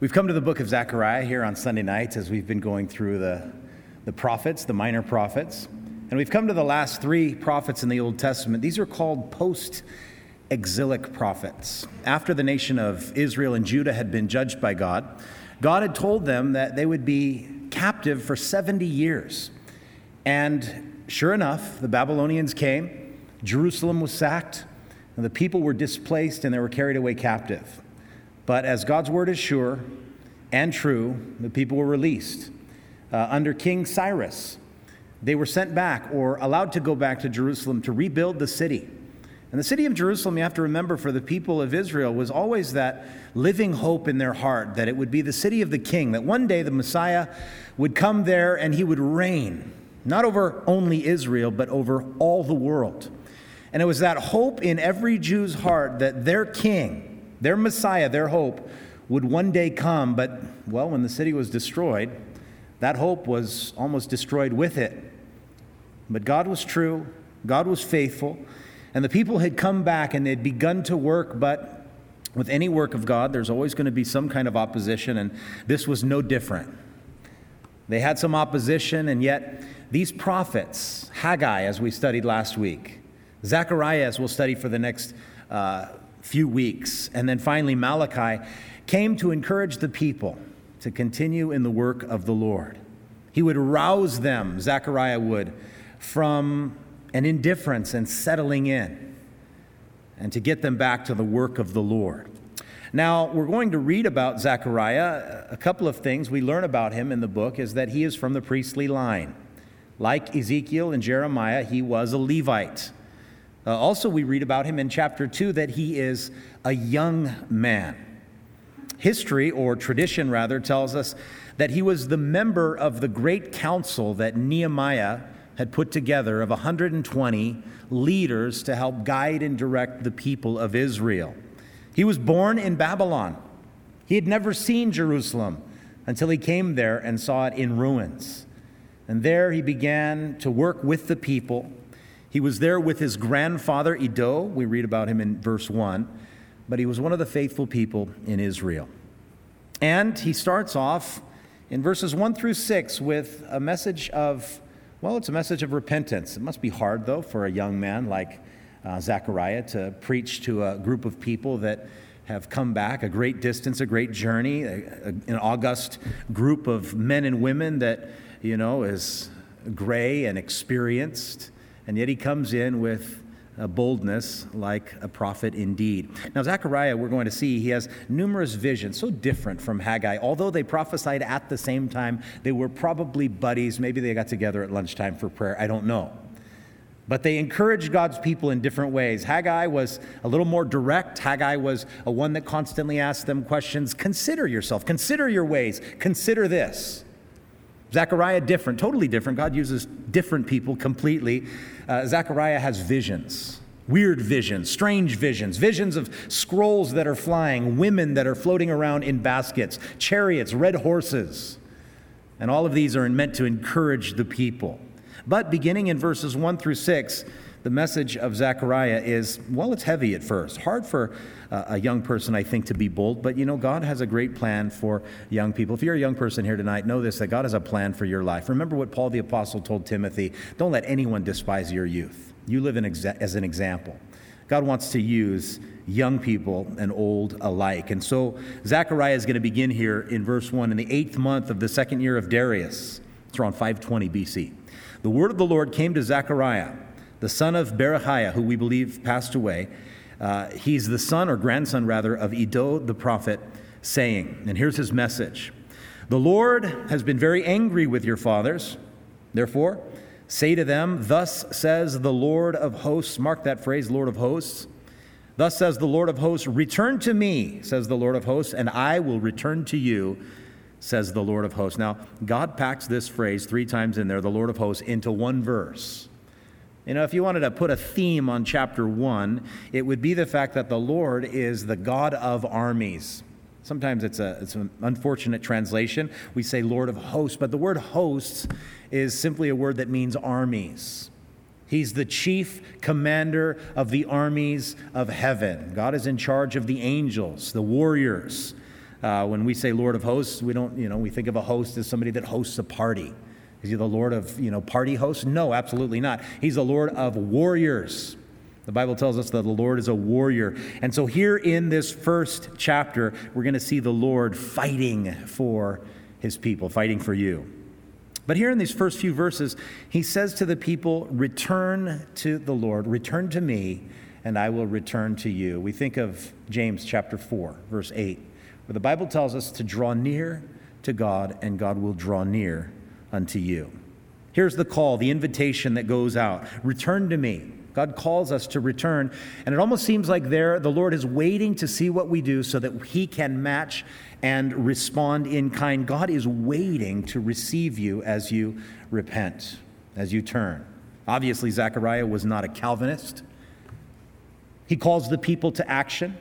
We've come to the book of Zechariah here on Sunday nights as we've been going through the prophets, the minor prophets. And we've come to the last three prophets in the Old Testament. These are called post-exilic prophets. After the nation of Israel and Judah had been judged by God, God had told them that they would be captive for 70 years. And sure enough, the Babylonians came, Jerusalem was sacked, and the people were displaced and they were carried away captive. But as God's word is sure and true, the people were released. Under King Cyrus, they were sent back or allowed to go back to Jerusalem to rebuild the city. And the city of Jerusalem, you have to remember, for the people of Israel was always that living hope in their heart that it would be the city of the king, that one day the Messiah would come there and he would reign, not over only Israel, but over all the world. And it was that hope in every Jew's heart that their king, their Messiah, their hope, would one day come. But, well, when the city was destroyed, that hope was almost destroyed with it. But God was true, God was faithful, and the people had come back and they'd begun to work. But with any work of God, there's always going to be some kind of opposition, and this was no different. They had some opposition, and yet these prophets, Haggai, as we studied last week, Zechariah, as we'll study for the next few weeks, and then finally Malachi, came to encourage the people to continue in the work of the Lord. He would rouse them, Zechariah would, from an indifference and settling in, and to get them back to the work of the Lord. Now, we're going to read about Zechariah. A couple of things we learn about him in the book is that he is from the priestly line. Like Ezekiel and Jeremiah, he was a Levite. Also, we read about him in chapter 2 that he is a young man. History, or tradition rather, tells us that he was the member of the great council that Nehemiah had put together of 120 leaders to help guide and direct the people of Israel. He was born in Babylon. He had never seen Jerusalem until he came there and saw it in ruins. And there he began to work with the people. He was there with his grandfather, Iddo. We read about him in verse 1. But he was one of the faithful people in Israel. And he starts off in verses 1 through 6 with a message of, well, it's a message of repentance. It must be hard, though, for a young man like Zechariah to preach to a group of people that have come back a great distance, a great journey, an august group of men and women that, is gray and experienced. And yet he comes in with a boldness like a prophet indeed. Now, Zechariah, we're going to see, he has numerous visions, so different from Haggai. Although they prophesied at the same time, they were probably buddies. Maybe they got together at lunchtime for prayer. I don't know. But they encouraged God's people in different ways. Haggai was a little more direct. Haggai was a one that constantly asked them questions. Consider yourself. Consider your ways. Consider this. Zechariah, different, totally different. God uses different people completely. Zechariah has visions, weird visions, strange visions, visions of scrolls that are flying, women that are floating around in baskets, chariots, red horses. And all of these are meant to encourage the people. But beginning in verses 1 through 6, the message of Zechariah is, well, it's heavy at first. Hard for a young person, I think, to be bold. But, God has a great plan for young people. If you're a young person here tonight, know this, that God has a plan for your life. Remember what Paul the Apostle told Timothy. Don't let anyone despise your youth. You live as an example. God wants to use young people and old alike. And so Zechariah is going to begin here in verse 1. In the 8th month of the 2nd year of Darius, it's around 520 BC, the word of the Lord came to Zechariah, the son of Berechiah, who we believe passed away. He's the son or grandson, rather, of Iddo the prophet, saying, and here's his message. The Lord has been very angry with your fathers. Therefore, say to them, thus says the Lord of hosts. Mark that phrase, Lord of hosts. Thus says the Lord of hosts, return to me, says the Lord of hosts, and I will return to you, says the Lord of hosts. Now, God packs this phrase 3 times in there, the Lord of hosts, into one verse. If you wanted to put a theme on chapter 1, it would be the fact that the Lord is the God of armies. Sometimes it's an unfortunate translation. We say Lord of hosts, but the word hosts is simply a word that means armies. He's the chief commander of the armies of heaven. God is in charge of the angels, the warriors. When we say Lord of hosts, we don't, we think of a host as somebody that hosts a party. Is he the Lord of, party hosts? No, absolutely not. He's the Lord of warriors. The Bible tells us that the Lord is a warrior. And so here in this first chapter, we're going to see the Lord fighting for his people, fighting for you. But here in these first few verses, he says to the people, return to the Lord, return to me, and I will return to you. We think of James chapter 4, verse 8, where the Bible tells us to draw near to God, and God will draw near unto you. Here's the call, the invitation that goes out. Return to me. God calls us to return, and it almost seems like the Lord is waiting to see what we do so that he can match and respond in kind. God is waiting to receive you as you repent, as you turn. Obviously, Zechariah was not a Calvinist. He calls the people to action.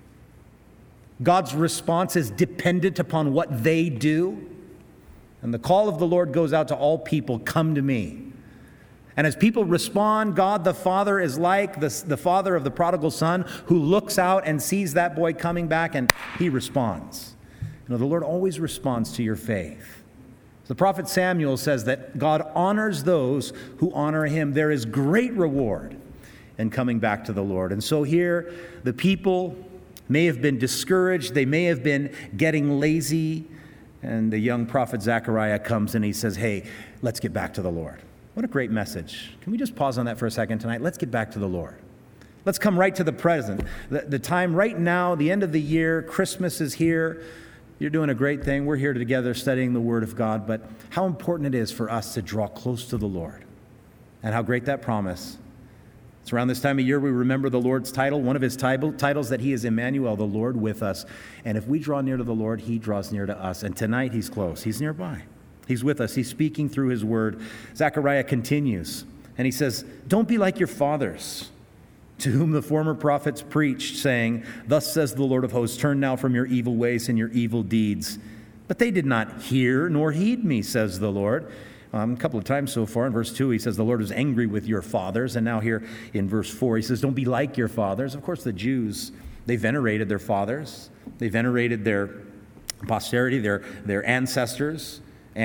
God's response is dependent upon what they do. And the call of the Lord goes out to all people, come to me. And as people respond, God the Father is like the father of the prodigal son who looks out and sees that boy coming back, and he responds. The Lord always responds to your faith. The prophet Samuel says that God honors those who honor him. There is great reward in coming back to the Lord. And so here, the people may have been discouraged. They may have been getting lazy. And the young prophet Zechariah comes and he says, hey, let's get back to the Lord. What a great message. Can we just pause on that for a second tonight? Let's get back to the Lord. Let's come right to the present. The time right now, the end of the year, Christmas is here. You're doing a great thing. We're here together studying the Word of God, but how important it is for us to draw close to the Lord. And how great that promise. It's around this time of year we remember the Lord's title, one of his titles, that he is Emmanuel, the Lord with us. And if we draw near to the Lord, he draws near to us. And tonight he's close. He's nearby. He's with us. He's speaking through his word. Zechariah continues, and he says, don't be like your fathers, to whom the former prophets preached, saying, thus says the Lord of hosts, turn now from your evil ways and your evil deeds. But they did not hear nor heed me, says the Lord. A couple of times so far. In verse 2, he says, the Lord is angry with your fathers. And now here in verse 4, he says, don't be like your fathers. Of course, the Jews, they venerated their fathers. They venerated their posterity, their ancestors.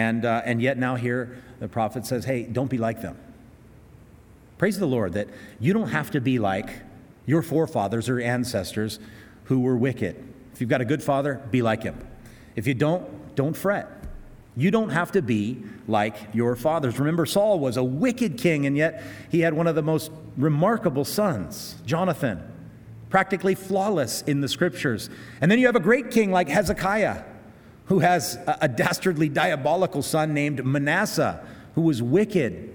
And yet now here the prophet says, hey, don't be like them. Praise the Lord that you don't have to be like your forefathers or ancestors who were wicked. If you've got a good father, be like him. If you don't fret. You don't have to be like your fathers. Remember, Saul was a wicked king, and yet he had one of the most remarkable sons, Jonathan, practically flawless in the scriptures. And then you have a great king like Hezekiah, who has a dastardly, diabolical son named Manasseh, who was wicked.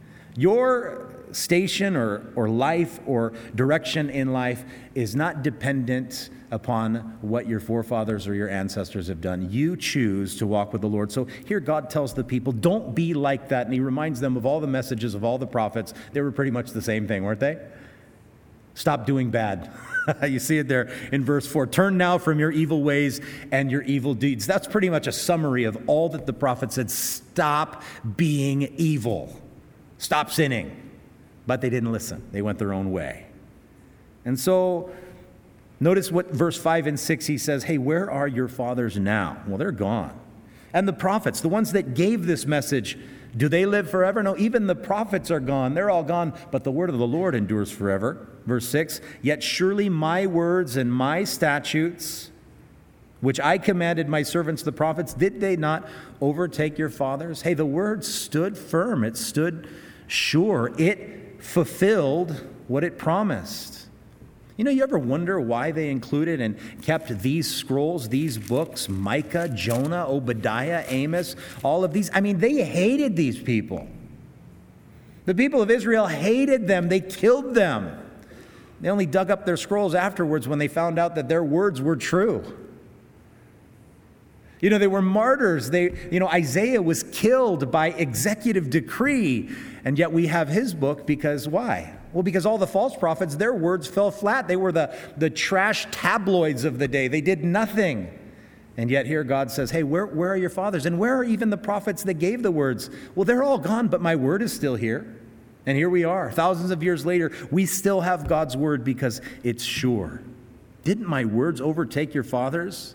Your station or life or direction in life is not dependent upon what your forefathers or your ancestors have done. You choose to walk with the Lord. So here God tells the people, don't be like that. And he reminds them of all the messages of all the prophets. They were pretty much the same thing, weren't they? Stop doing bad. You see it there in verse 4. Turn now from your evil ways and your evil deeds. That's pretty much a summary of all that the prophet said. Stop being evil. Stop sinning. But they didn't listen. They went their own way. And so notice what verse 5 and 6 he says, hey, where are your fathers now? Well, they're gone. And the prophets, the ones that gave this message, do they live forever? No, even the prophets are gone. They're all gone, but the word of the Lord endures forever. Verse 6, yet surely my words and my statutes, which I commanded my servants the prophets, did they not overtake your fathers? Hey, the word stood firm. It stood sure. It fulfilled what it promised. You ever wonder why they included and kept these scrolls, these books, Micah, Jonah, Obadiah, Amos, all of these? I mean, they hated these people. The people of Israel hated them. They killed them. They only dug up their scrolls afterwards when they found out that their words were true. They were martyrs. Isaiah was killed by executive decree, and yet we have his book because why? Well, because all the false prophets, their words fell flat. They were the trash tabloids of the day. They did nothing. And yet here God says, hey, where are your fathers? And where are even the prophets that gave the words? Well, they're all gone, but my word is still here. And here we are. Thousands of years later, we still have God's word because it's sure. Didn't my words overtake your fathers?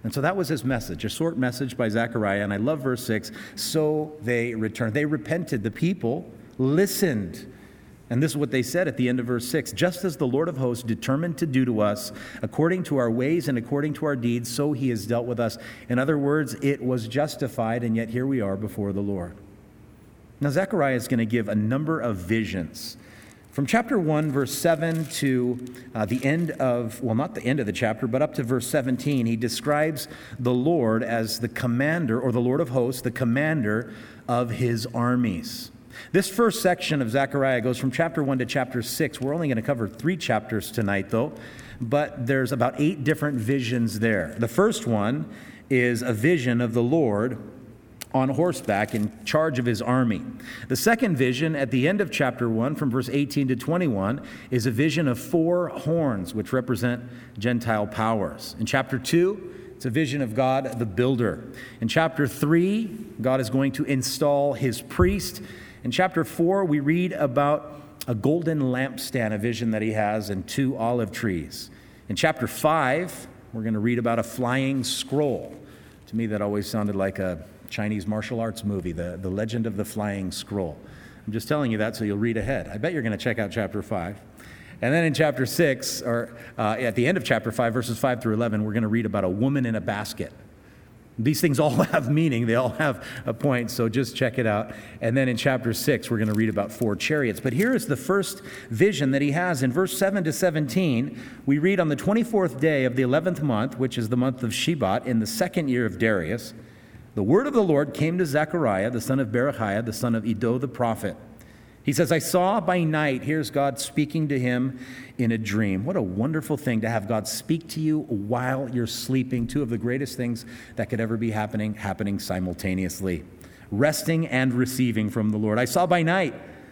And so that was his message, a short message by Zechariah. And I love verse 6. So they returned. They repented. The people listened. And this is what they said at the end of verse 6. Just as the Lord of hosts determined to do to us, according to our ways and according to our deeds, so he has dealt with us. In other words, it was justified, and yet here we are before the Lord. Now, Zechariah is going to give a number of visions. From chapter 1, verse 7 to the end of, well, not the end of the chapter, but up to verse 17, he describes the Lord as the commander, or the Lord of hosts, the commander of his armies. This first section of Zechariah goes from chapter 1 to chapter 6. We're only going to cover 3 chapters tonight, though, but there's about 8 different visions there. The first one is a vision of the Lord on horseback in charge of his army. The second vision at the end of chapter 1 from verse 18 to 21 is a vision of 4 horns, which represent Gentile powers. In chapter 2, it's a vision of God the builder. In chapter 3, God is going to install his priest. In chapter 4, we read about a golden lampstand, a vision that he has, and 2 olive trees. In chapter 5, we're going to read about a flying scroll. To me, that always sounded like a Chinese martial arts movie, the Legend of the Flying Scroll. I'm just telling you that so you'll read ahead. I bet you're going to check out chapter 5. And then in chapter 6, or at the end of chapter 5, verses 5 through 11, we're going to read about a woman in a basket. These things all have meaning. They all have a point, so just check it out. And then in chapter 6, we're going to read about 4 chariots. But here is the first vision that he has. In verse 7 to 17, we read, on the 24th day of the 11th month, which is the month of Shebat, in the 2nd year of Darius, the word of the Lord came to Zechariah, the son of Berechiah, the son of Iddo the prophet. He says, I saw by night, here's God speaking to him in a dream. What a wonderful thing to have God speak to you while you're sleeping. 2 of the greatest things that could ever be happening simultaneously. Resting and receiving from the Lord. I saw by night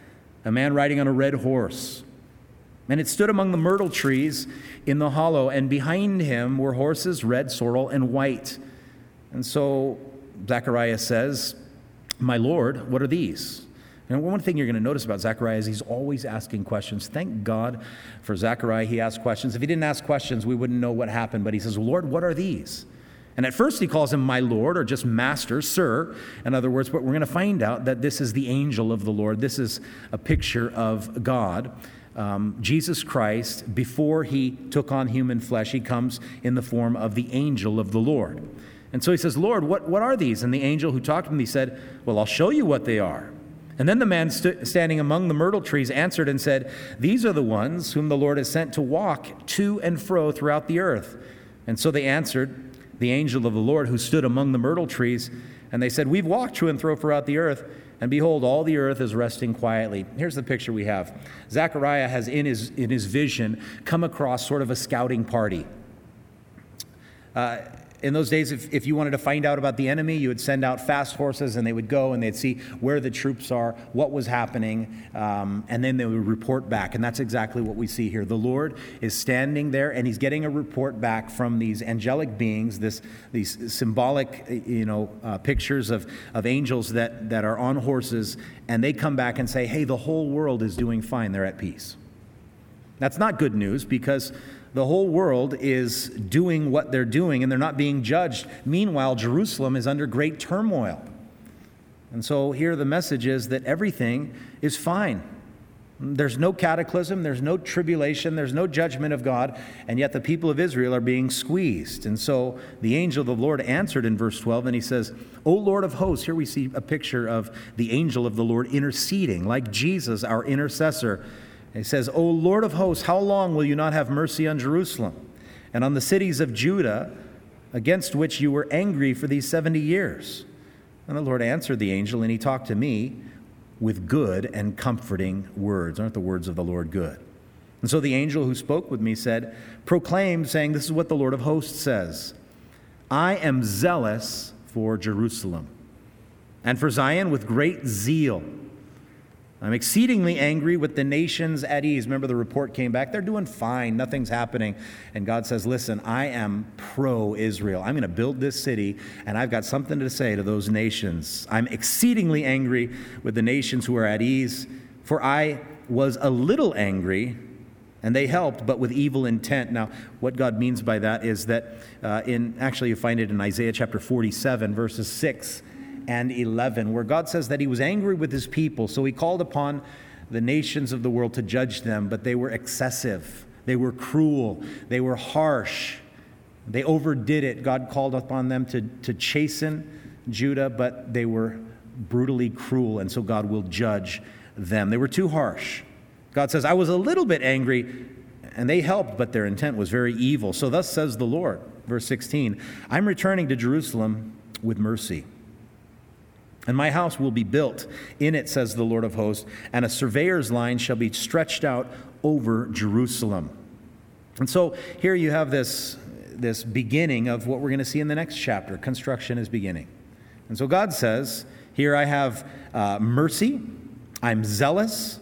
a man riding on a red horse. And it stood among the myrtle trees in the hollow, and behind him were horses, red, sorrel, and white. And so Zechariah says, my Lord, what are these? And one thing you're going to notice about Zechariah is he's always asking questions. Thank God for Zechariah, he asks questions. If he didn't ask questions, we wouldn't know what happened. But he says, Lord, what are these? And at first he calls him my Lord, or just master, sir, in other words. But we're going to find out that this is the angel of the Lord. This is a picture of God. Jesus Christ, before he took on human flesh, he comes in the form of the angel of the Lord. And so he says, Lord, what are these? And the angel who talked to him, he said, well, I'll show you what they are. And then the man standing among the myrtle trees answered and said, these are the ones whom the Lord has sent to walk to and fro throughout the earth. And so they answered the angel of the Lord who stood among the myrtle trees, and they said, we've walked to and fro throughout the earth, and behold, all the earth is resting quietly. Here's the picture we have. Zechariah has in his vision come across sort of a scouting party. In those days, if you wanted to find out about the enemy, you would send out fast horses, and they would go and they'd see where the troops are, what was happening, and then they would report back. And that's exactly what we see here. The Lord is standing there, and he's getting a report back from these angelic beings, these symbolic, pictures of angels that are on horses, and they come back and say, hey, the whole world is doing fine. They're at peace. That's not good news, because the whole world is doing what they're doing, and they're not being judged. Meanwhile, Jerusalem is under great turmoil. And so here the message is that everything is fine. There's no cataclysm, there's no tribulation, there's no judgment of God, and yet the people of Israel are being squeezed. And so the angel of the Lord answered in verse 12, and he says, O Lord of hosts, here we see a picture of the angel of the Lord interceding, like Jesus, our intercessor. He says, O Lord of hosts, how long will you not have mercy on Jerusalem and on the cities of Judah, against which you were angry for these 70 years? And the Lord answered the angel, and he talked to me with good and comforting words. Aren't the words of the Lord good? And so the angel who spoke with me said, proclaim, saying, this is what the Lord of hosts says, I am zealous for Jerusalem and for Zion with great zeal. I'm exceedingly angry with the nations at ease. Remember, the report came back. They're doing fine. Nothing's happening. And God says, listen, I am pro-Israel. I'm going to build this city, and I've got something to say to those nations. I'm exceedingly angry with the nations who are at ease, for I was a little angry, And they helped, but with evil intent. Now, what God means by that is that actually you find it in Isaiah chapter 47, verses 6 and 11, where God says that he was angry with his people, so he called upon the nations of the world to judge them, but they were excessive, they were cruel, they were harsh, they overdid it. God called upon them to chasten Judah, but they were brutally cruel, and so God will judge them. They were too harsh. God says, I was a little bit angry, and they helped, but their intent was very evil. So thus says the Lord, verse 16, I'm returning to Jerusalem with mercy, and my house will be built in it, says the Lord of hosts, and a surveyor's line shall be stretched out over Jerusalem. And so here you have this beginning of what we're going to see in the next chapter. Construction is beginning. And so God says, here I have mercy, I'm zealous,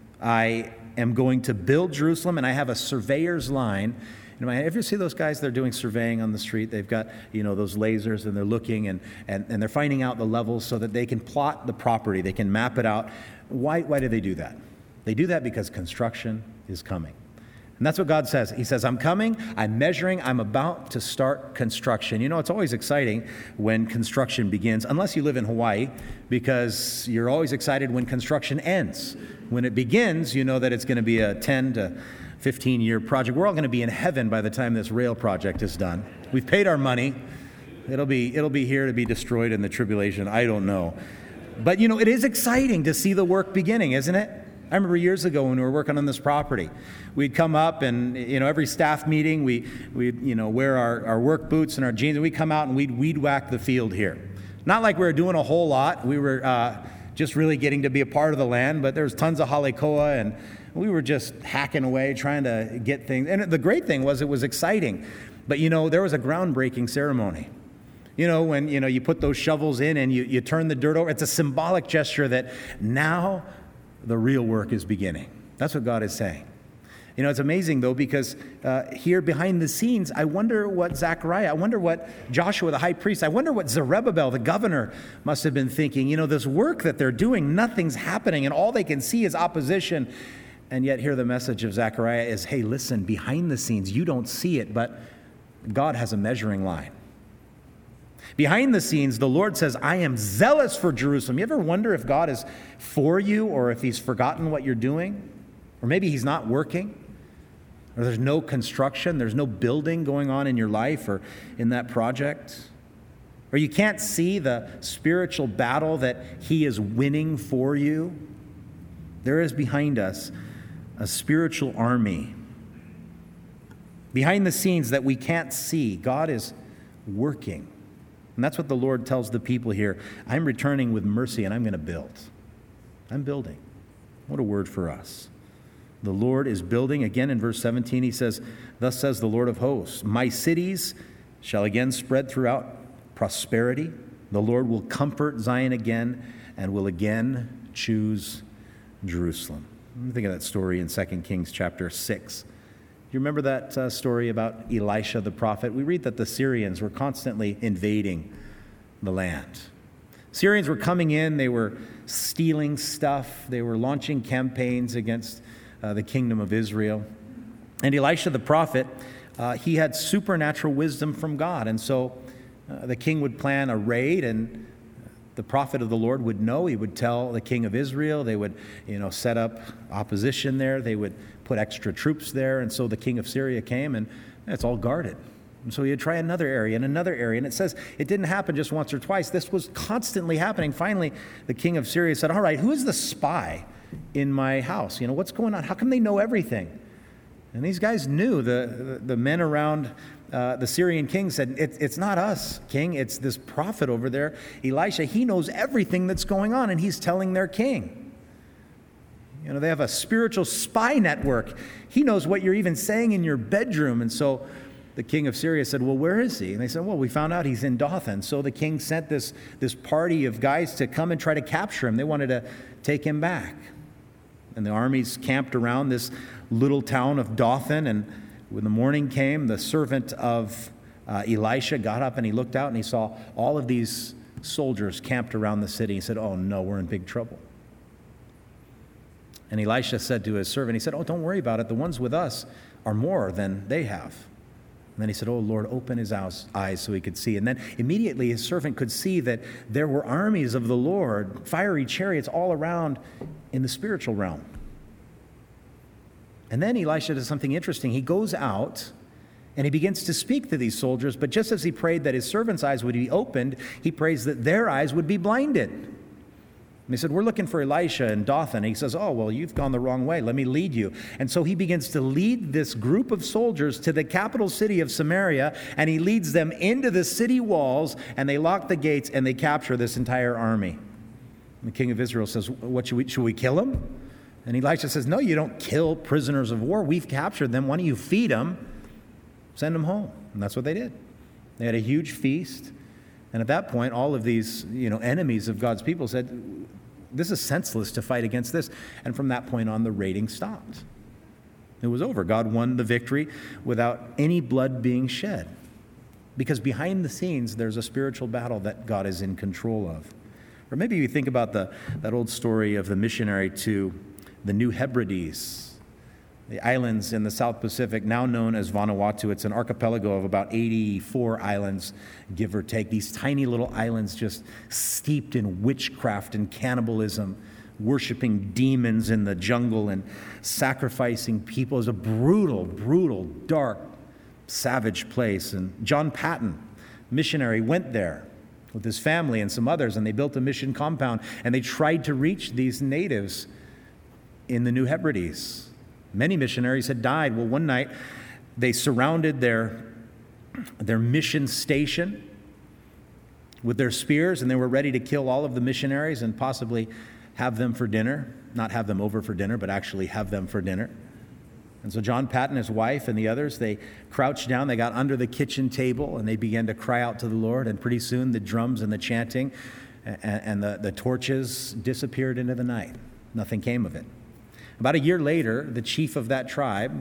I am going to build Jerusalem, and I have a surveyor's line. You know, if you see those guys, they're doing surveying on the street. They've got, those lasers, and they're looking, and they're finding out the levels so that they can plot the property. They can map it out. Why do they do that? They do that because construction is coming. And that's what God says. He says, I'm coming, I'm measuring, I'm about to start construction. It's always exciting when construction begins, unless you live in Hawaii, because you're always excited when construction ends. When it begins, you know that it's going to be a 10 to 15-year project. We're all going to be in heaven by the time this rail project is done. We've paid our money. It'll be here to be destroyed in the tribulation. I don't know. But, it is exciting to see the work beginning, isn't it? I remember years ago when we were working on this property, we'd come up and, every staff meeting, we'd wear our work boots and our jeans, and we'd come out and we'd weed whack the field here. Not like we were doing a whole lot. We were just really getting to be a part of the land, but there was tons of halikoa, and we were just hacking away, trying to get things. And the great thing was it was exciting. But, there was a groundbreaking ceremony. When, you put those shovels in and you turn the dirt over, it's a symbolic gesture that now the real work is beginning. That's what God is saying. It's amazing, though, because here behind the scenes, I wonder what Zechariah, I wonder what Joshua, the high priest, I wonder what Zerubbabel, the governor, must have been thinking. This work that they're doing, nothing's happening, and all they can see is opposition. And yet here the message of Zechariah is, hey, listen, behind the scenes, you don't see it, but God has a measuring line. Behind the scenes, the Lord says, I am zealous for Jerusalem. You ever wonder if God is for you, or if he's forgotten what you're doing? Or maybe he's not working? Or there's no construction, there's no building going on in your life or in that project? Or you can't see the spiritual battle that he is winning for you? There is behind us a spiritual army. Behind the scenes that we can't see, God is working. And that's what the Lord tells the people here. I'm returning with mercy, and I'm going to build. I'm building. What a word for us. The Lord is building. Again, in verse 17, he says, thus says the Lord of hosts, my cities shall again spread throughout prosperity. The Lord will comfort Zion again and will again choose Jerusalem. Think of that story in 2 Kings chapter 6. You remember that story about Elisha the prophet? We read that the Syrians were constantly invading the land. Syrians were coming in, they were stealing stuff, they were launching campaigns against the kingdom of Israel. And Elisha the prophet, he had supernatural wisdom from God. And so the king would plan a raid, and the prophet of the Lord would know. He would tell the king of Israel. They would, set up opposition there. They would put extra troops there. And so the king of Syria came, and it's all guarded. And so he'd try another area and another area. And it says it didn't happen just once or twice. This was constantly happening. Finally, the king of Syria said, all right, who is the spy in my house? What's going on? How come they know everything? And these guys knew. The men around the Syrian king said, it's not us, king. It's this prophet over there, Elisha. He knows everything that's going on, and he's telling their king. They have a spiritual spy network. He knows what you're even saying in your bedroom. And so the king of Syria said, well, where is he? And they said, well, we found out he's in Dothan. So the king sent this party of guys to come and try to capture him. They wanted to take him back. And the armies camped around this little town of Dothan. And when the morning came, the servant of Elisha got up and he looked out and he saw all of these soldiers camped around the city. He said, oh no, we're in big trouble. And Elisha said to his servant, he said, "Oh, don't worry about it. The ones with us are more than they have." And then he said, "Oh, Lord, open his eyes so he could see." And then immediately his servant could see that there were armies of the Lord, fiery chariots all around in the spiritual realm. And then Elisha does something interesting. He goes out and he begins to speak to these soldiers, but just as he prayed that his servant's eyes would be opened, he prays that their eyes would be blinded. And he said, "We're looking for Elisha in Dothan." And he says, "Oh, well, you've gone the wrong way. Let me lead you." And so he begins to lead this group of soldiers to the capital city of Samaria, and he leads them into the city walls, and they lock the gates, and they capture this entire army. And the king of Israel says, "What should we kill him?" And Elisha says, "No, you don't kill prisoners of war. We've captured them. Why don't you feed them, send them home?" And that's what they did. They had a huge feast. And at that point, all of these, enemies of God's people said, "This is senseless to fight against this." And from that point on, the raiding stopped. It was over. God won the victory without any blood being shed. Because behind the scenes, there's a spiritual battle that God is in control of. Or maybe you think about that old story of the missionary to the New Hebrides, the islands in the South Pacific, now known as Vanuatu. It's an archipelago of about 84 islands, give or take. These tiny little islands just steeped in witchcraft and cannibalism, worshiping demons in the jungle and sacrificing people. It was a brutal, brutal, dark, savage place. And John Paton, missionary, went there with his family and some others, and they built a mission compound, and they tried to reach these natives in the New Hebrides. Many missionaries had died. Well, one night they surrounded their mission station with their spears, and they were ready to kill all of the missionaries and possibly have them for dinner. Not have them over for dinner, but actually have them for dinner. And so John Paton, his wife, and the others, they crouched down, they got under the kitchen table, and they began to cry out to the Lord. And pretty soon the drums and the chanting and the torches disappeared into the night. Nothing came of it. About a year later, the chief of that tribe,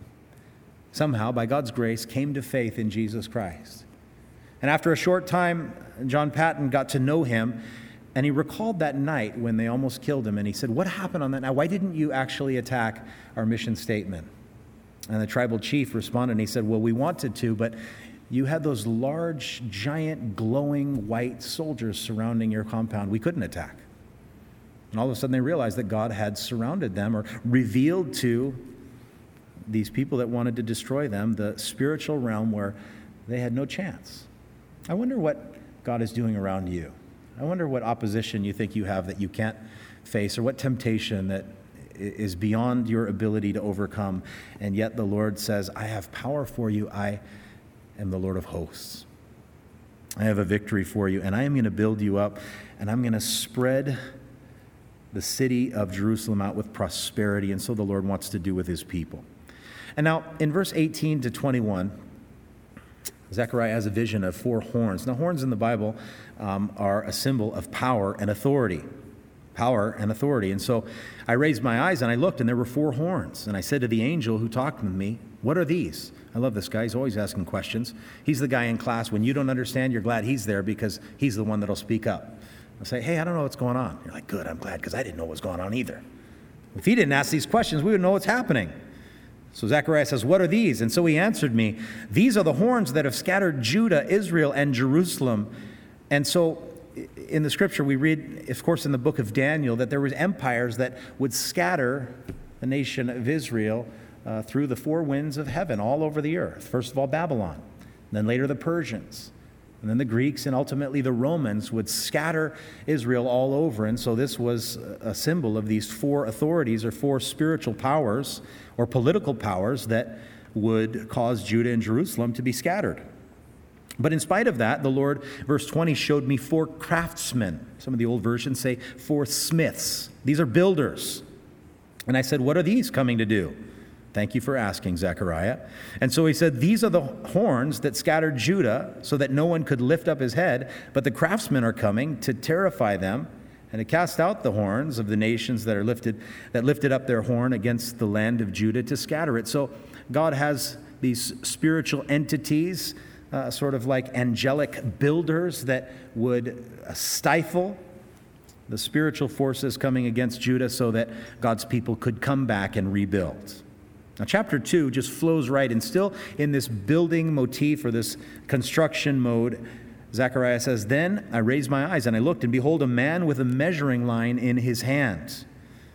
somehow, by God's grace, came to faith in Jesus Christ. And after a short time, John Paton got to know him, and he recalled that night when they almost killed him, and he said, "What happened on that night? Why didn't you actually attack our mission statement?" And the tribal chief responded, and he said, "Well, we wanted to, but you had those large, giant, glowing white soldiers surrounding your compound. We couldn't attack." And all of a sudden they realized that God had surrounded them, or revealed to these people that wanted to destroy them the spiritual realm where they had no chance. I wonder what God is doing around you. I wonder what opposition you think you have that you can't face, or what temptation that is beyond your ability to overcome. And yet the Lord says, "I have power for you. I am the Lord of hosts. I have a victory for you, and I am going to build you up, and I'm going to spread the city of Jerusalem out with prosperity." And so the Lord wants to do with his people. And now in verse 18 to 21, Zechariah has a vision of 4 horns. Now, horns in the Bible are a symbol of power and authority. Power and authority. And so I raised my eyes and I looked, and there were 4 horns. And I said to the angel who talked with me, "What are these?" I love this guy. He's always asking questions. He's the guy in class, when you don't understand, you're glad he's there because he's the one that'll speak up. I say, "Hey, I don't know what's going on." You're like, "Good, I'm glad, because I didn't know what was going on either." If he didn't ask these questions, we would know what's happening. So Zechariah says, "What are these?" And so he answered me, "These are the horns that have scattered Judah, Israel, and Jerusalem." And so in the scripture we read, of course, in the book of Daniel, that there was empires that would scatter the nation of Israel through the 4 winds of heaven all over the earth. First of all, Babylon, then later the Persians, and then the Greeks, and ultimately the Romans would scatter Israel all over. And so this was a symbol of these 4 authorities, or 4 spiritual powers or political powers that would cause Judah and Jerusalem to be scattered. But in spite of that, the Lord, verse 20, showed me 4 craftsmen. Some of the old versions say 4 smiths. These are builders. And I said, "What are these coming to do?" Thank you for asking, Zechariah. And so he said, "These are the horns that scattered Judah so that no one could lift up his head, but the craftsmen are coming to terrify them and to cast out the horns of the nations that lifted up their horn against the land of Judah, to scatter it." So God has these spiritual entities, sort of like angelic builders, that would stifle the spiritual forces coming against Judah so that God's people could come back and rebuild. Now, chapter 2 just flows right, and still in this building motif or this construction mode, Zechariah says, "Then I raised my eyes and I looked, and behold, a man with a measuring line in his hand.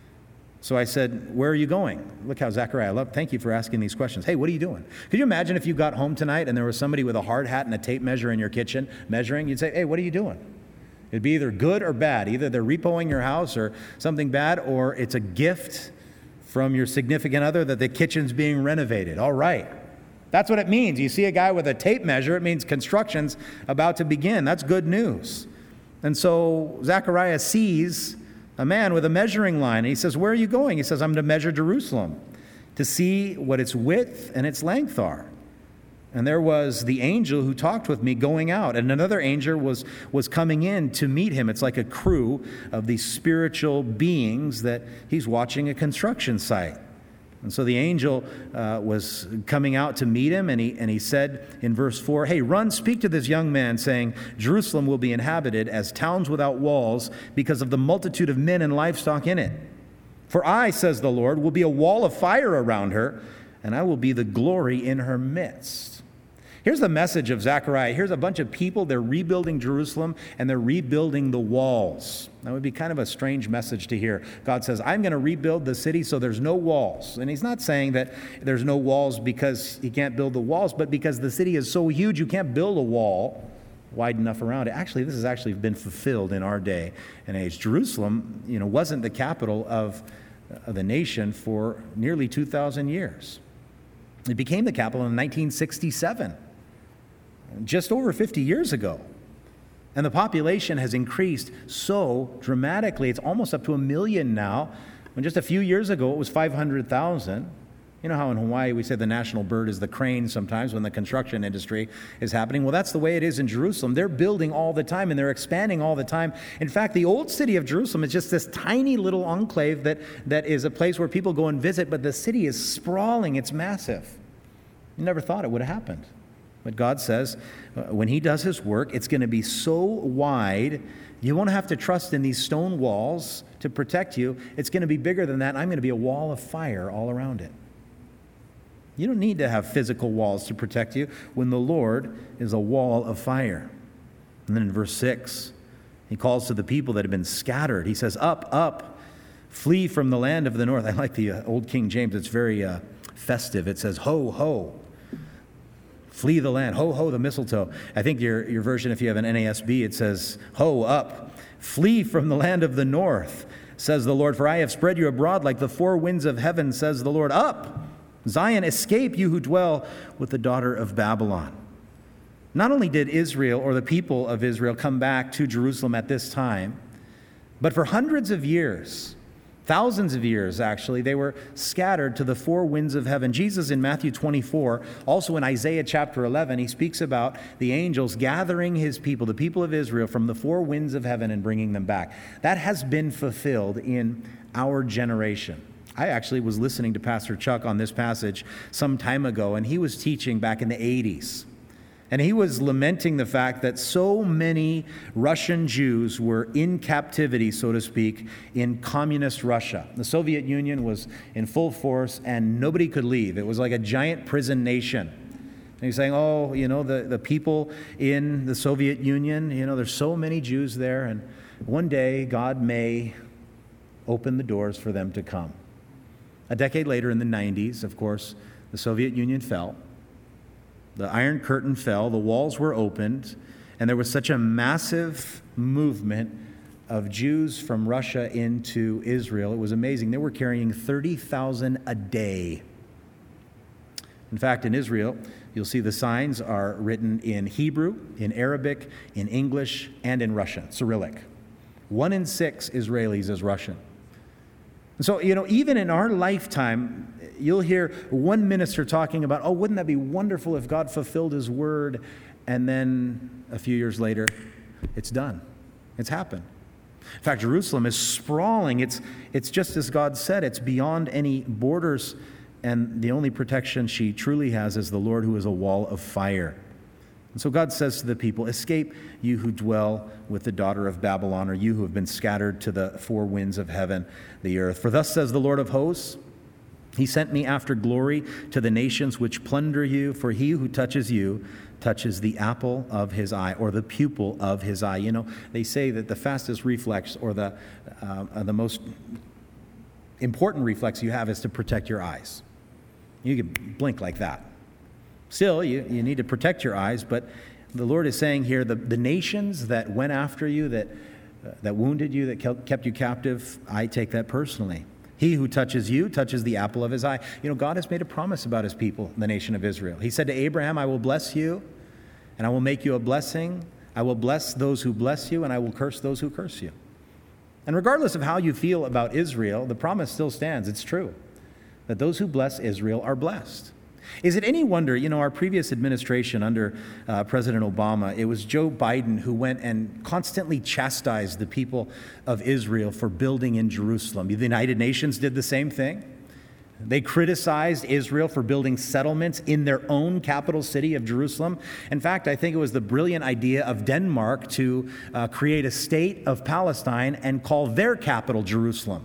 So I said, 'Where are you going?'" Look how Zechariah, thank you for asking these questions. Hey, what are you doing? Could you imagine if you got home tonight and there was somebody with a hard hat and a tape measure in your kitchen measuring? You'd say, "Hey, what are you doing?" It'd be either good or bad. Either they're repoing your house or something bad, or it's a gift from your significant other that the kitchen's being renovated. All right. That's what it means. You see a guy with a tape measure, it means construction's about to begin. That's good news. And so Zechariah sees a man with a measuring line, and he says, "Where are you going?" He says, "I'm to measure Jerusalem, to see what its width and its length are." And there was the angel who talked with me going out, and another angel was coming in to meet him. It's like a crew of these spiritual beings that he's watching a construction site. And so the angel was coming out to meet him, and he said in verse 4, "Hey, run, speak to this young man, saying, Jerusalem will be inhabited as towns without walls because of the multitude of men and livestock in it. For I, says the Lord, will be a wall of fire around her, and I will be the glory in her midst." Here's the message of Zechariah. Here's a bunch of people. They're rebuilding Jerusalem, and they're rebuilding the walls. That would be kind of a strange message to hear. God says, "I'm going to rebuild the city so there's no walls." And he's not saying that there's no walls because he can't build the walls, but because the city is so huge, you can't build a wall wide enough around it. Actually, this has actually been fulfilled in our day and age. Jerusalem, wasn't the capital of the nation for nearly 2,000 years. It became the capital in 1967. Just over 50 years ago. And the population has increased so dramatically. It's almost up to 1 million now, when just a few years ago it was 500,000. You know how in Hawaii we say the national bird is the crane sometimes when the construction industry is happening? Well, that's the way it is in Jerusalem. They're building all the time, and they're expanding all the time. In fact, the old city of Jerusalem is just this tiny little enclave that is a place where people go and visit, but the city is sprawling. It's massive. You never thought it would have happened. But God says, when he does his work, it's going to be so wide, you won't have to trust in these stone walls to protect you. It's going to be bigger than that. I'm going to be a wall of fire all around it. You don't need to have physical walls to protect you when the Lord is a wall of fire. And then in verse 6, he calls to the people that have been scattered. He says, "Up, up, flee from the land of the north." I like the old King James. It's very festive. It says, "Ho, ho. Flee the land. Ho, ho, the mistletoe." I think your version, if you have an NASB, it says, "Ho, up. Flee from the land of the north, says the Lord. For I have spread you abroad like the four winds of heaven, says the Lord. Up, Zion, escape, you who dwell with the daughter of Babylon." Not only did Israel, or the people of Israel, come back to Jerusalem at this time, but for hundreds of years, thousands of years, actually, they were scattered to the four winds of heaven. Jesus in Matthew 24, also in Isaiah chapter 11, he speaks about the angels gathering his people, the people of Israel, from the four winds of heaven and bringing them back. That has been fulfilled in our generation. I actually was listening to Pastor Chuck on this passage some time ago, and he was teaching back in the 80s. And he was lamenting the fact that so many Russian Jews were in captivity, so to speak, in communist Russia. The Soviet Union was in full force, and nobody could leave. It was like a giant prison nation. And he's saying, the people in the Soviet Union, there's so many Jews there, and one day God may open the doors for them to come. A decade later, in the 90s, of course, the Soviet Union fell. The Iron Curtain fell, the walls were opened, and there was such a massive movement of Jews from Russia into Israel. It was amazing. They were carrying 30,000 a day. In fact, in Israel, you'll see the signs are written in Hebrew, in Arabic, in English, and in Russian, Cyrillic. 1 in 6 Israelis is Russian. And so, even in our lifetime, you'll hear one minister talking about, wouldn't that be wonderful if God fulfilled his word? And then a few years later, it's done. It's happened. In fact, Jerusalem is sprawling. It's just as God said. It's beyond any borders. And the only protection she truly has is the Lord, who is a wall of fire. And so God says to the people, escape, you who dwell with the daughter of Babylon, or you who have been scattered to the four winds of heaven, the earth. For thus says the Lord of hosts, he sent me after glory to the nations which plunder you, for he who touches you touches the apple of his eye, or the pupil of his eye. You know, they say that the fastest reflex, or the most important reflex you have, is to protect your eyes. You can blink like that. Still, you need to protect your eyes, but the Lord is saying here, the nations that went after you, that wounded you, that kept you captive, I take that personally. He who touches you touches the apple of his eye. You know, God has made a promise about his people, the nation of Israel. He said to Abraham, I will bless you, and I will make you a blessing. I will bless those who bless you, and I will curse those who curse you. And regardless of how you feel about Israel, the promise still stands. It's true that those who bless Israel are blessed. Is it any wonder, you know, our previous administration under President Obama, it was Joe Biden who went and constantly chastised the people of Israel for building in Jerusalem. The United Nations did the same thing. They criticized Israel for building settlements in their own capital city of Jerusalem. In fact, I think it was the brilliant idea of Denmark to create a state of Palestine and call their capital Jerusalem.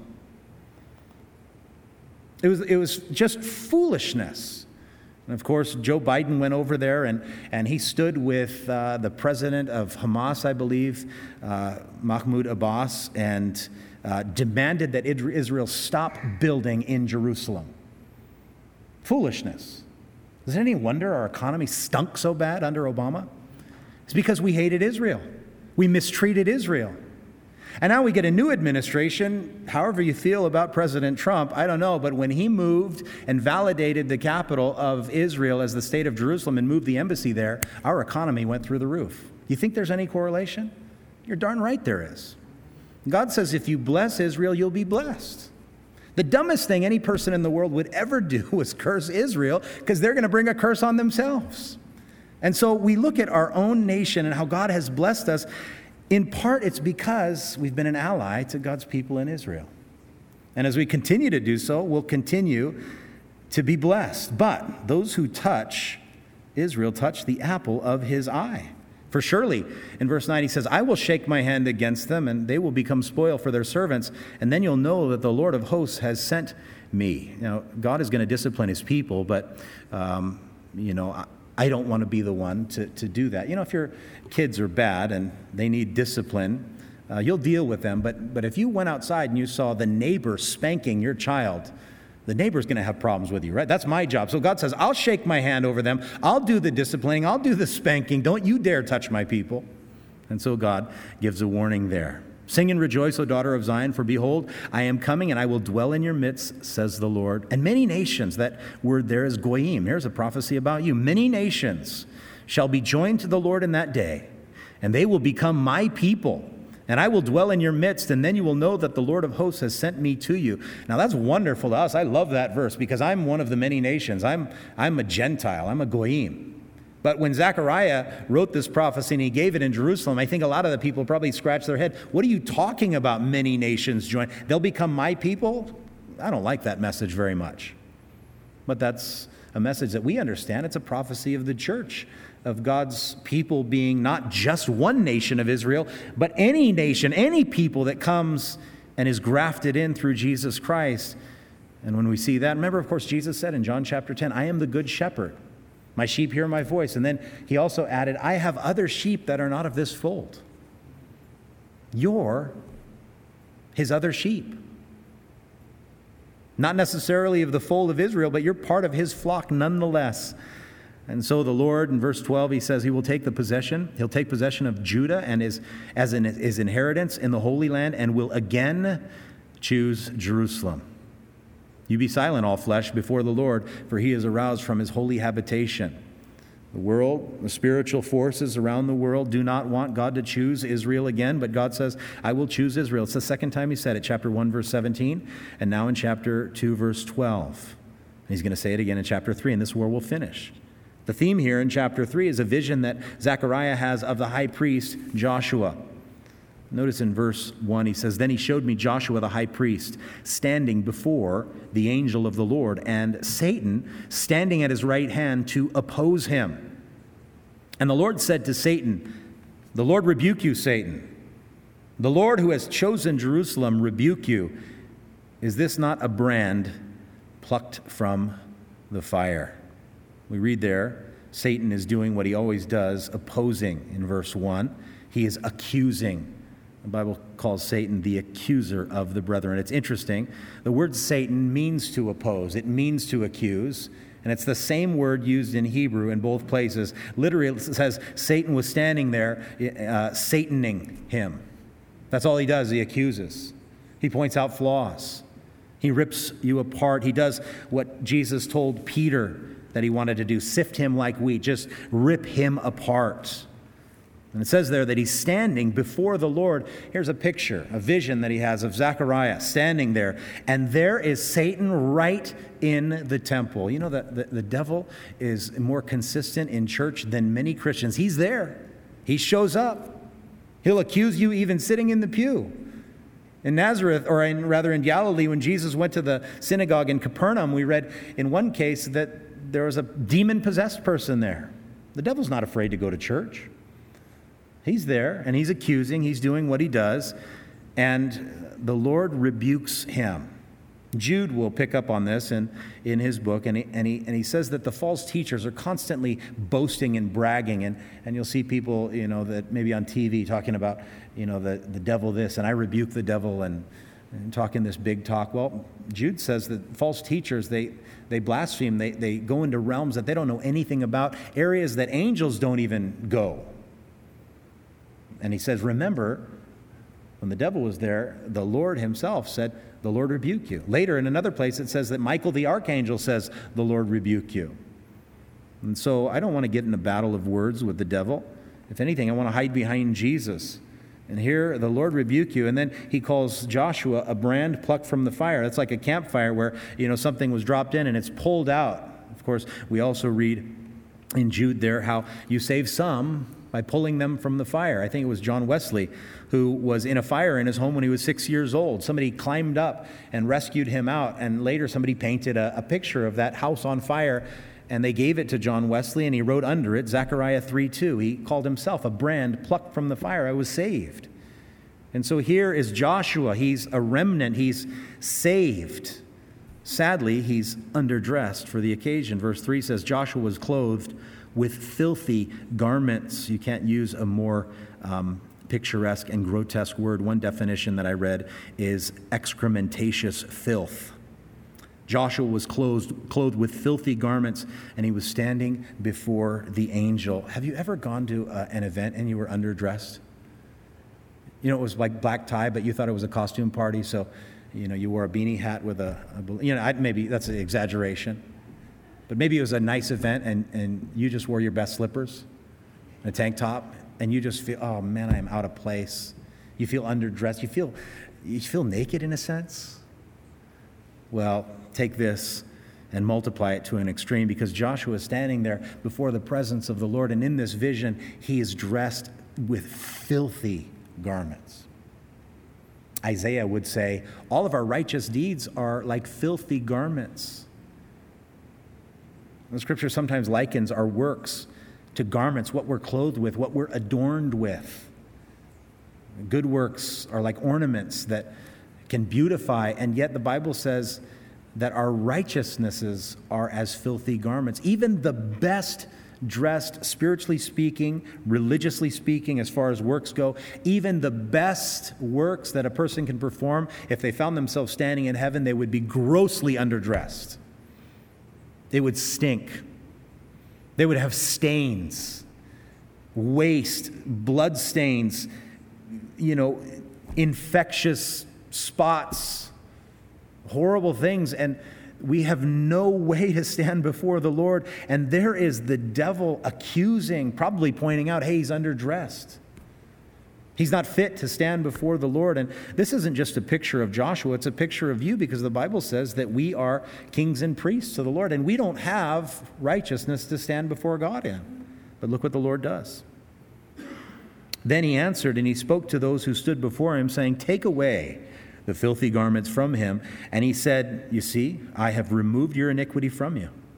It was just foolishness. And of course, Joe Biden went over there and he stood with the president of Hamas, I believe, Mahmoud Abbas, and demanded that Israel stop building in Jerusalem. Foolishness. Is it any wonder our economy stunk so bad under Obama? It's because we hated Israel. We mistreated Israel. And now we get a new administration. However you feel about President Trump, I don't know, but when he moved and validated the capital of Israel as the state of Jerusalem and moved the embassy there, our economy went through the roof. You think there's any correlation? You're darn right there is. God says if you bless Israel, you'll be blessed. The dumbest thing any person in the world would ever do was curse Israel, because they're going to bring a curse on themselves. And so we look at our own nation and how God has blessed us. In part, it's because we've been an ally to God's people in Israel. And as we continue to do so, we'll continue to be blessed. But those who touch Israel touch the apple of his eye. For surely, in verse 9, he says, I will shake my hand against them, and they will become spoil for their servants. And then you'll know that the Lord of hosts has sent me. Now, God is going to discipline his people, but, I don't want to be the one to do that. You know, if your kids are bad and they need discipline, you'll deal with them. But if you went outside and you saw the neighbor spanking your child, the neighbor's going to have problems with you, right? That's my job. So God says, I'll shake my hand over them. I'll do the disciplining. I'll do the spanking. Don't you dare touch my people. And so God gives a warning there. Sing and rejoice, O daughter of Zion, for behold, I am coming and I will dwell in your midst, says the Lord. And many nations, that word there is goyim. Here's a prophecy about you. Many nations shall be joined to the Lord in that day, and they will become my people. And I will dwell in your midst, and then you will know that the Lord of hosts has sent me to you. Now that's wonderful to us. I love that verse because I'm one of the many nations. I'm a Gentile. I'm a goyim. But when Zechariah wrote this prophecy and he gave it in Jerusalem, I think a lot of the people probably scratched their head. What are you talking about, many nations join? They'll become my people? I don't like that message very much. But that's a message that we understand. It's a prophecy of the church, of God's people being not just one nation of Israel, but any nation, any people that comes and is grafted in through Jesus Christ. And when we see that, remember, of course, Jesus said in John chapter 10, I am the good shepherd. My sheep hear my voice. And then he also added, I have other sheep that are not of this fold. You're his other sheep. Not necessarily of the fold of Israel, but you're part of his flock nonetheless. And so the Lord, in verse 12, he says he will take the possession. He'll take possession of Judah and his inheritance in the Holy Land, and will again choose Jerusalem. You be silent, all flesh, before the Lord, for he is aroused from his holy habitation. The world, the spiritual forces around the world do not want God to choose Israel again, but God says, I will choose Israel. It's the second time he said it, chapter 1, verse 17, and now in chapter 2, verse 12. And he's going to say it again in chapter 3, and this war will finish. The theme here in chapter 3 is a vision that Zechariah has of the high priest Joshua. Notice in verse 1, he says, Then he showed me Joshua the high priest standing before the angel of the Lord, and Satan standing at his right hand to oppose him. And the Lord said to Satan, "The Lord rebuke you, Satan. The Lord who has chosen Jerusalem rebuke you. Is this not a brand plucked from the fire?" We read there, Satan is doing what he always does, opposing in verse 1. He is accusing. The Bible calls Satan the accuser of the brethren. It's interesting. The word Satan means to oppose. It means to accuse. And it's the same word used in Hebrew in both places. Literally, it says Satan was standing there, Sataning him. That's all he does. He accuses. He points out flaws. He rips you apart. He does what Jesus told Peter that he wanted to do. Sift him like wheat. Just rip him apart. And it says there that he's standing before the Lord. Here's a picture, a vision that he has of Zechariah standing there. And there is Satan right in the temple. You know that the devil is more consistent in church than many Christians. He's there. He shows up. He'll accuse you even sitting in the pew. In Nazareth, or rather in Galilee, when Jesus went to the synagogue in Capernaum, we read in one case that there was a demon-possessed person there. The devil's not afraid to go to church. He's there, and he's accusing. He's doing what he does, and the Lord rebukes him. Jude will pick up on this in his book, and he says that the false teachers are constantly boasting and bragging, and you'll see people, that maybe on TV talking about, the devil this, and I rebuke the devil, and talking this big talk. Well, Jude says that false teachers, they blaspheme. They go into realms that they don't know anything about, areas that angels don't even go. And he says, remember, when the devil was there, the Lord himself said, "The Lord rebuke you." Later, in another place, it says that Michael the archangel says, "The Lord rebuke you." And so I don't want to get in a battle of words with the devil. If anything, I want to hide behind Jesus. And here, the Lord rebuke you. And then he calls Joshua a brand plucked from the fire. That's like a campfire where, something was dropped in and it's pulled out. Of course, we also read in Jude there how you save some by pulling them from the fire. I think it was John Wesley who was in a fire in his home when he was 6 years old. Somebody climbed up and rescued him out, and later somebody painted a picture of that house on fire, and they gave it to John Wesley, and he wrote under it, Zechariah 3:2. He called himself a brand plucked from the fire. I was saved. And so here is Joshua. He's a remnant. He's saved. Sadly, he's underdressed for the occasion. Verse 3 says, Joshua was clothed with filthy garments. You can't use a more picturesque and grotesque word. One definition that I read is excrementatious filth. Joshua was clothed with filthy garments, and he was standing before the angel. Have you ever gone to an event and you were underdressed? It was like black tie, but you thought it was a costume party, so you wore a beanie hat with maybe that's an exaggeration. But maybe it was a nice event and you just wore your best slippers, and a tank top, and you just feel, oh man, I am out of place. You feel underdressed. You feel naked in a sense. Well, take this and multiply it to an extreme, because Joshua is standing there before the presence of the Lord, and in this vision, he is dressed with filthy garments. Isaiah would say, all of our righteous deeds are like filthy garments. The scripture sometimes likens our works to garments, what we're clothed with, what we're adorned with. Good works are like ornaments that can beautify, and yet the Bible says that our righteousnesses are as filthy garments. Even the best dressed, spiritually speaking, religiously speaking, as far as works go, even the best works that a person can perform, if they found themselves standing in heaven, they would be grossly underdressed. They would stink. They would have stains, waste, blood stains, infectious spots, horrible things. And we have no way to stand before the Lord. And there is the devil accusing, probably pointing out, hey, he's underdressed. He's not fit to stand before the Lord. And this isn't just a picture of Joshua, it's a picture of you, because the Bible says that we are kings and priests to the Lord, and we don't have righteousness to stand before God in. But look what the Lord does. Then he answered, and he spoke to those who stood before him, saying, take away the filthy garments from him. And he said, you see, I have removed your iniquity from you,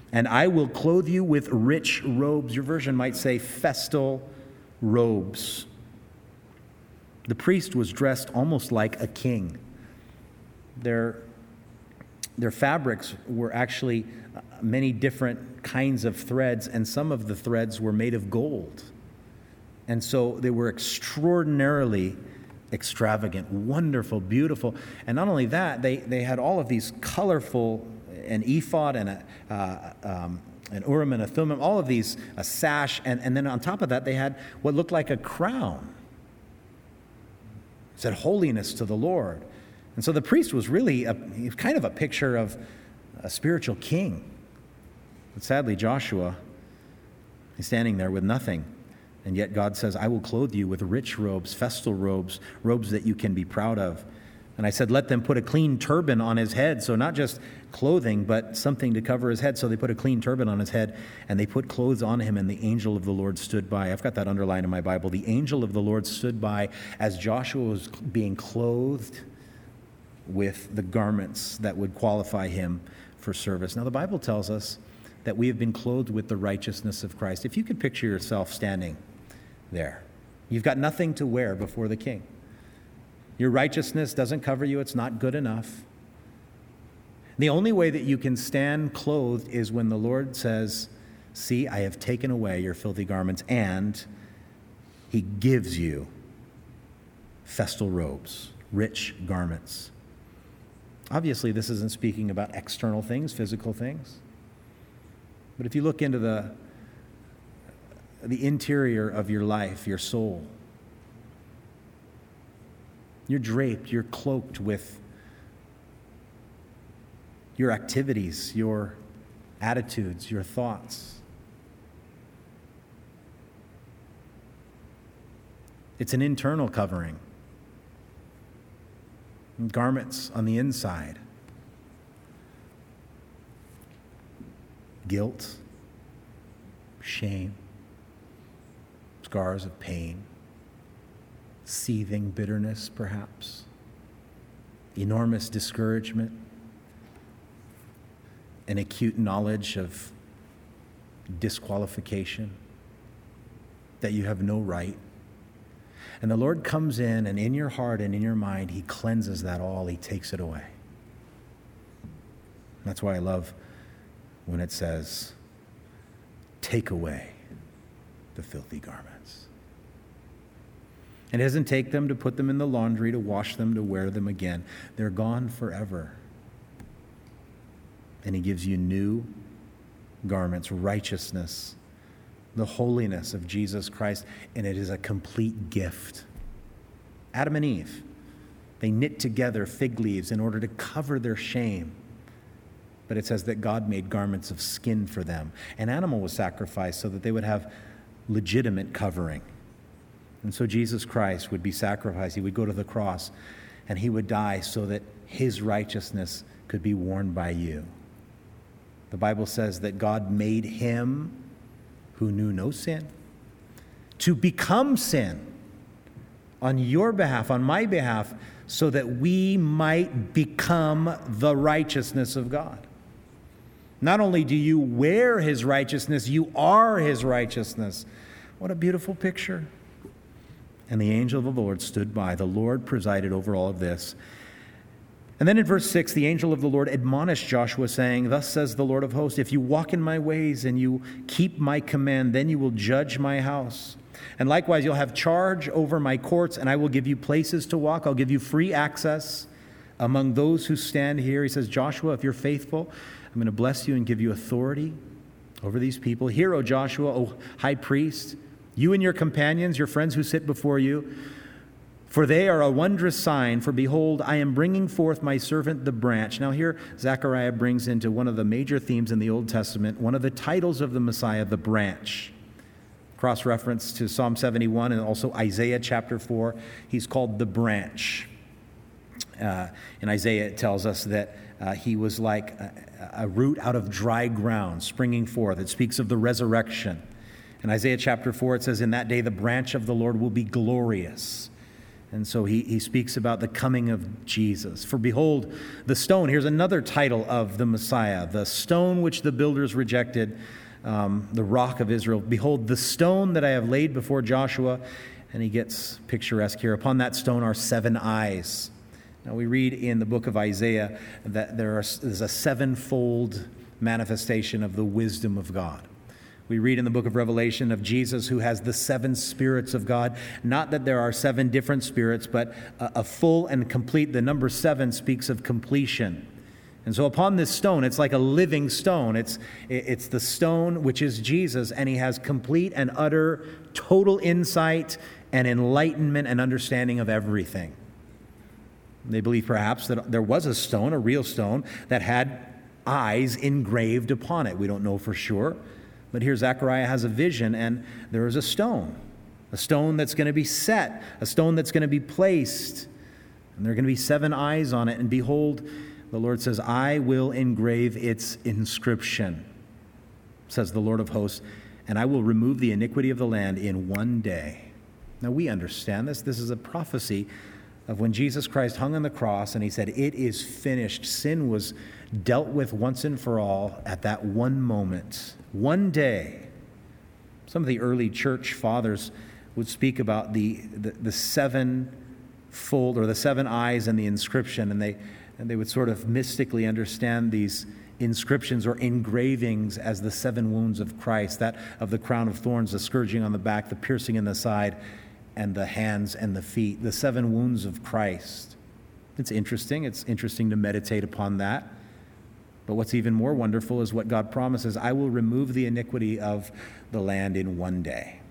And I will clothe you with rich robes. Your version might say festal robes. The priest was dressed almost like a king. Their fabrics were actually many different kinds of threads, and some of the threads were made of gold. And so they were extraordinarily extravagant, wonderful, beautiful. And not only that, they had all of these colorful, an ephod and an Urim and a Thummim, all of these, a sash, and then on top of that, they had what looked like a crown. It said, holiness to the Lord. And so the priest was really kind of a picture of a spiritual king. But sadly, Joshua, he's standing there with nothing. And yet God says, I will clothe you with rich robes, festal robes, robes that you can be proud of. And I said, let them put a clean turban on his head. So not just clothing, but something to cover his head. So they put a clean turban on his head, and they put clothes on him, and the angel of the Lord stood by. I've got that underlined in my Bible. The angel of the Lord stood by as Joshua was being clothed with the garments that would qualify him for service. Now, the Bible tells us that we have been clothed with the righteousness of Christ. If you could picture yourself standing there, you've got nothing to wear before the king. Your righteousness doesn't cover you. It's not good enough. The only way that you can stand clothed is when the Lord says, see, I have taken away your filthy garments, and he gives you festal robes, rich garments. Obviously, this isn't speaking about external things, physical things. But if you look into the interior of your life, your soul, you're draped, you're cloaked with your activities, your attitudes, your thoughts. It's an internal covering. Garments on the inside. Guilt, shame, scars of pain, seething bitterness, perhaps, enormous discouragement, an acute knowledge of disqualification, that you have no right. And the Lord comes in, and in your heart and in your mind, he cleanses that all. He takes it away. That's why I love when it says, take away the filthy garments. It doesn't take them to put them in the laundry, to wash them, to wear them again. They're gone forever. And he gives you new garments, righteousness, the holiness of Jesus Christ, and it is a complete gift. Adam and Eve, they knit together fig leaves in order to cover their shame. But it says that God made garments of skin for them. An animal was sacrificed so that they would have legitimate covering. And so Jesus Christ would be sacrificed. He would go to the cross, and he would die so that his righteousness could be worn by you. The Bible says that God made him who knew no sin to become sin on your behalf, on my behalf, so that we might become the righteousness of God. Not only do you wear his righteousness, you are his righteousness. What a beautiful picture. And the angel of the Lord stood by. The Lord presided over all of this. And then in verse 6, the angel of the Lord admonished Joshua, saying, thus says the Lord of hosts, if you walk in my ways and you keep my command, then you will judge my house. And likewise, you'll have charge over my courts, and I will give you places to walk. I'll give you free access among those who stand here. He says, Joshua, if you're faithful, I'm going to bless you and give you authority over these people. Hear, O Joshua, O high priest, you and your companions, your friends who sit before you, for they are a wondrous sign. For behold, I am bringing forth my servant, the branch. Now here, Zechariah brings into one of the major themes in the Old Testament, one of the titles of the Messiah, the branch. Cross-reference to Psalm 71 and also Isaiah chapter 4. He's called the branch. In Isaiah, it tells us that he was like a root out of dry ground, springing forth. It speaks of the resurrection. In Isaiah chapter 4, it says, in that day the branch of the Lord will be glorious. And so he speaks about the coming of Jesus. For behold, the stone, here's another title of the Messiah, the stone which the builders rejected, the rock of Israel. Behold, the stone that I have laid before Joshua. And he gets picturesque here. Upon that stone are 7 eyes. Now we read in the book of Isaiah that there's a 7-fold manifestation of the wisdom of God. We read in the book of Revelation of Jesus who has the 7 spirits of God. Not that there are 7 different spirits, but a full and complete. The number 7 speaks of completion. And so upon this stone, it's like a living stone. It's the stone which is Jesus, and he has complete and utter total insight and enlightenment and understanding of everything. They believe perhaps that there was a stone, a real stone, that had eyes engraved upon it. We don't know for sure. But here Zechariah has a vision, and there is a stone that's going to be set, a stone that's going to be placed, and there are going to be 7 eyes on it. And behold, the Lord says, I will engrave its inscription, says the Lord of hosts, and I will remove the iniquity of the land in one day. Now we understand this. This is a prophecy of when Jesus Christ hung on the cross and he said, it is finished. Sin was dealt with once and for all at that one moment, one day. Some of the early church fathers would speak about the 7-fold or the 7 eyes and the inscription, and they would sort of mystically understand these inscriptions or engravings as the 7 wounds of Christ, that of the crown of thorns, the scourging on the back, the piercing in the side, and the hands and the feet, the 7 wounds of Christ. It's interesting. It's interesting to meditate upon that. But what's even more wonderful is what God promises. I will remove the iniquity of the land in one day.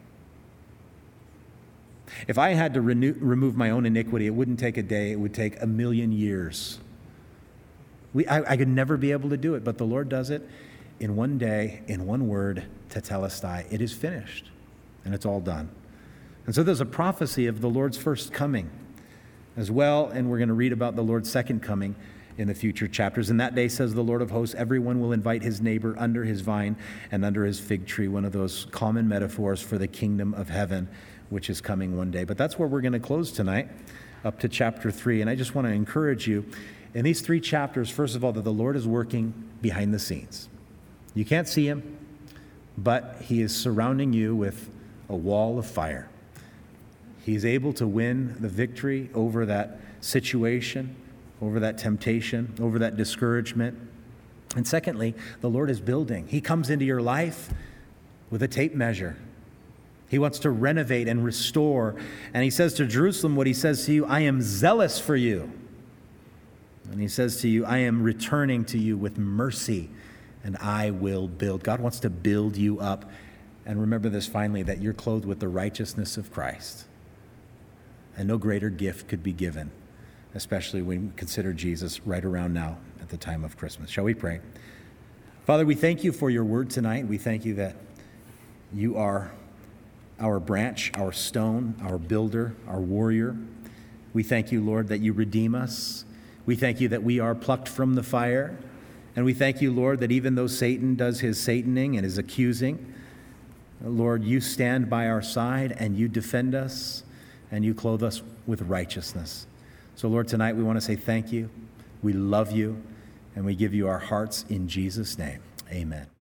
If I had to remove my own iniquity, it wouldn't take a day. It would take 1,000,000 years. I could never be able to do it, but the Lord does it in one day, in one word, tetelestai. It is finished, and it's all done. And so there's a prophecy of the Lord's first coming as well, and we're going to read about the Lord's second coming in the future chapters. And that day, says the Lord of hosts, everyone will invite his neighbor under his vine and under his fig tree, one of those common metaphors for the kingdom of heaven, which is coming one day. But that's where we're going to close tonight, up to chapter 3. And I just want to encourage you, in these 3 chapters, first of all, that the Lord is working behind the scenes. You can't see him, but he is surrounding you with a wall of fire. He's able to win the victory over that situation, over that temptation, over that discouragement. And secondly, the Lord is building. He comes into your life with a tape measure. He wants to renovate and restore. And he says to Jerusalem what he says to you, I am zealous for you. And he says to you, I am returning to you with mercy, and I will build. God wants to build you up. And remember this finally, that you're clothed with the righteousness of Christ. And no greater gift could be given, especially when we consider Jesus right around now at the time of Christmas. Shall we pray? Father, we thank you for your word tonight. We thank you that you are our branch, our stone, our builder, our warrior. We thank you, Lord, that you redeem us. We thank you that we are plucked from the fire. And we thank you, Lord, that even though Satan does his Sataning and his accusing, Lord, you stand by our side and you defend us and you clothe us with righteousness. So, Lord, tonight we want to say thank you. We love you, and we give you our hearts in Jesus' name. Amen.